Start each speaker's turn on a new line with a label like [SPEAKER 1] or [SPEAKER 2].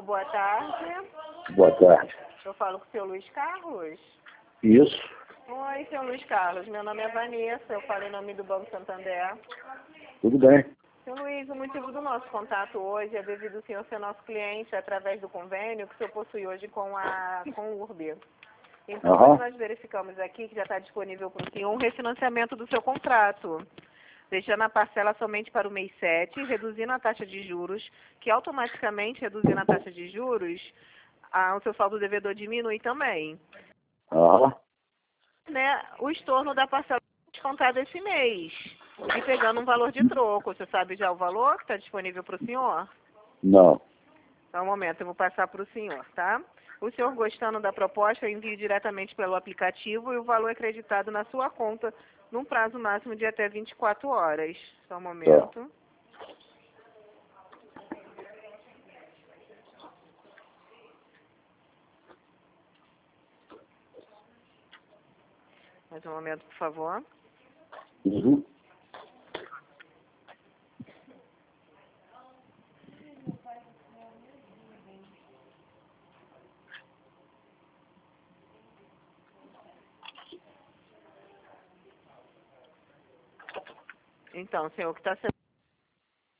[SPEAKER 1] boa tarde.
[SPEAKER 2] Boa tarde.
[SPEAKER 1] Eu falo com o seu Luiz Carlos.
[SPEAKER 2] Isso.
[SPEAKER 1] Oi, seu Luiz Carlos. Meu nome é Vanessa. Eu falo em nome do Banco Santander.
[SPEAKER 2] Tudo bem.
[SPEAKER 1] Seu Luiz, o motivo do nosso contato hoje é devido ao senhor ser nosso cliente através do convênio que o senhor possui hoje com o URB. Então, hoje nós verificamos aqui que já está disponível para o senhor um refinanciamento do seu contrato, deixando a parcela somente para o mês 7, reduzindo a taxa de juros, que automaticamente, reduzindo a taxa de juros, o seu saldo devedor diminui também. Né, o estorno da parcela descontada esse mês, e pegando um valor de troco. Você sabe já o valor que está disponível para o senhor?
[SPEAKER 2] Não.
[SPEAKER 1] Só um momento, eu vou passar para o senhor, tá? O senhor gostando da proposta, eu envio diretamente pelo aplicativo e o valor é acreditado na sua conta num prazo máximo de até 24 horas. Só um momento. Mais um momento, por favor.
[SPEAKER 2] Uhum.
[SPEAKER 1] Então, senhor, o que está sendo